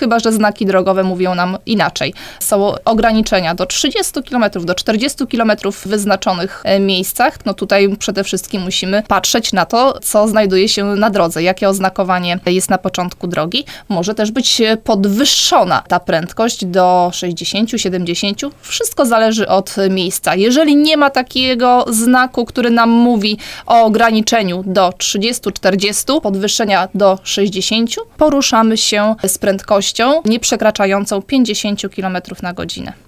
chyba że znaki drogowe mówią nam inaczej. Są ograniczenia do 30 km, do 40 km w wyznaczonych miejscach. No tutaj przede wszystkim musimy patrzeć na to, co znajduje się na drodze, jakie oznakowanie jest na początku drogi. Może też być podwyższona ta prędkość do 60, 70. Wszystko zależy od miejsca. Jeżeli nie ma takiego znaku, który nam mówi o ograniczeniu do 30-40, podwyższenia do 60, poruszamy się z prędkością nie przekraczającą 50 km na godzinę.